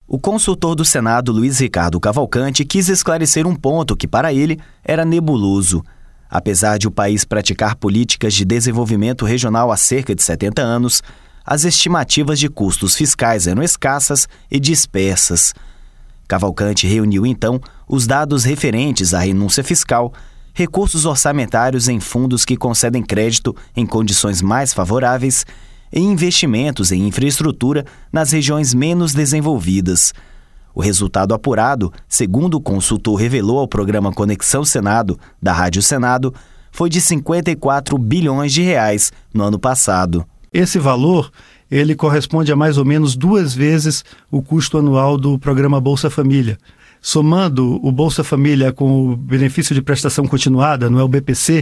O consultor do Senado, Luiz Ricardo Cavalcante, quis esclarecer um ponto que, para ele, era nebuloso. Apesar de o país praticar políticas de desenvolvimento regional há cerca de 70 anos, as estimativas de custos fiscais eram escassas e dispersas. Cavalcante reuniu, então, os dados referentes à renúncia fiscal, recursos orçamentários em fundos que concedem crédito em condições mais favoráveis e investimentos em infraestrutura nas regiões menos desenvolvidas. O resultado apurado, segundo o consultor revelou ao programa Conexão Senado, da Rádio Senado, foi de 54 bilhões de reais no ano passado. Esse valor, ele corresponde a mais ou menos 2 vezes o custo anual do programa Bolsa Família. Somando o Bolsa Família com o benefício de prestação continuada, no BPC,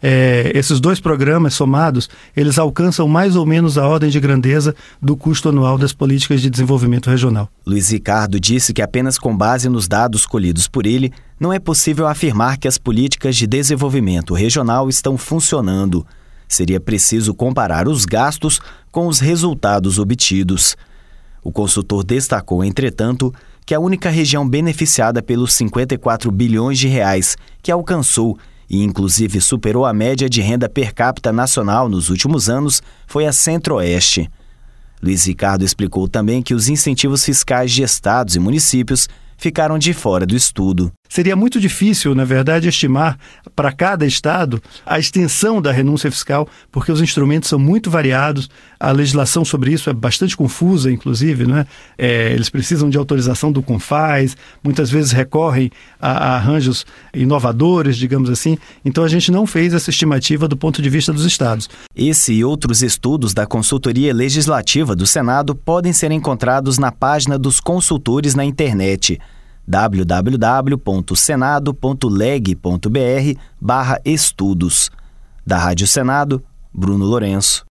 esses 2 programas somados, eles alcançam mais ou menos a ordem de grandeza do custo anual das políticas de desenvolvimento regional. Luiz Ricardo disse que apenas com base nos dados colhidos por ele, não é possível afirmar que as políticas de desenvolvimento regional estão funcionando. Seria preciso comparar os gastos com os resultados obtidos. O consultor destacou, entretanto, que a única região beneficiada pelos 54 bilhões de reais que alcançou e inclusive superou a média de renda per capita nacional nos últimos anos foi a Centro-Oeste. Luiz Ricardo explicou também que os incentivos fiscais de estados e municípios ficaram de fora do estudo. Seria muito difícil, na verdade, estimar para cada estado a extensão da renúncia fiscal, porque os instrumentos são muito variados, a legislação sobre isso é bastante confusa, inclusive, né? Eles precisam de autorização do CONFAS, muitas vezes recorrem a arranjos inovadores, digamos assim, então a gente não fez essa estimativa do ponto de vista dos estados. Esse e outros estudos da Consultoria Legislativa do Senado podem ser encontrados na página dos consultores na internet, www.senado.leg.br/estudos. Da Rádio Senado, Bruno Lourenço.